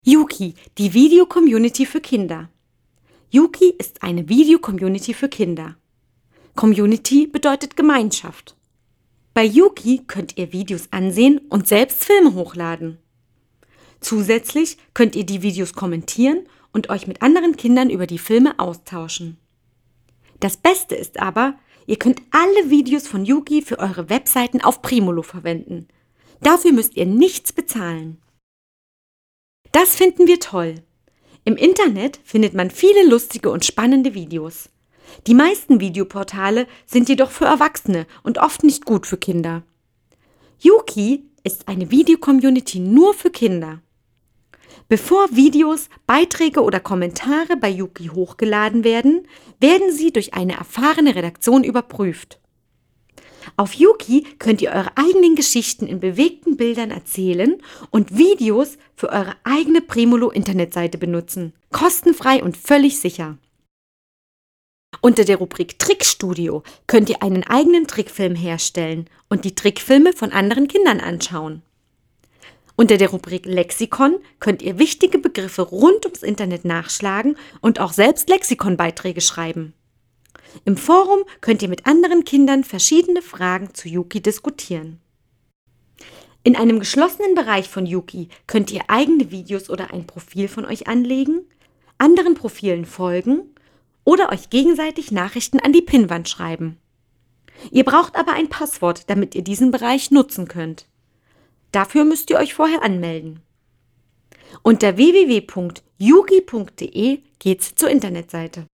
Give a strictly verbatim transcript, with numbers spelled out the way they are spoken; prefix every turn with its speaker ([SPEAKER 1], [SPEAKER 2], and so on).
[SPEAKER 1] Yuki, die Video-Community für Kinder. Yuki ist eine Video-Community für Kinder. Community bedeutet Gemeinschaft. Bei Yuki könnt ihr Videos ansehen und selbst Filme hochladen. Zusätzlich könnt ihr die Videos kommentieren und euch mit anderen Kindern über die Filme austauschen. Das Beste ist aber, ihr könnt alle Videos von Yuki für eure Webseiten auf Primolo verwenden. Dafür müsst ihr nichts bezahlen. Das finden wir toll. Im Internet findet man viele lustige und spannende Videos. Die meisten Videoportale sind jedoch für Erwachsene und oft nicht gut für Kinder. Yuki ist eine Video-Community nur für Kinder. Bevor Videos, Beiträge oder Kommentare bei Yuki hochgeladen werden, werden sie durch eine erfahrene Redaktion überprüft. Auf Yuki könnt ihr eure eigenen Geschichten in bewegten Bildern erzählen und Videos für eure eigene Primolo-Internetseite benutzen. Kostenfrei und völlig sicher. Unter der Rubrik Trickstudio könnt ihr einen eigenen Trickfilm herstellen und die Trickfilme von anderen Kindern anschauen. Unter der Rubrik Lexikon könnt ihr wichtige Begriffe rund ums Internet nachschlagen und auch selbst Lexikonbeiträge schreiben. Im Forum könnt ihr mit anderen Kindern verschiedene Fragen zu Yuki diskutieren. In einem geschlossenen Bereich von Yuki könnt ihr eigene Videos oder ein Profil von euch anlegen, anderen Profilen folgen oder euch gegenseitig Nachrichten an die Pinnwand schreiben. Ihr braucht aber ein Passwort, damit ihr diesen Bereich nutzen könnt. Dafür müsst ihr euch vorher anmelden. Unter w w w punkt yuki punkt de geht's zur Internetseite.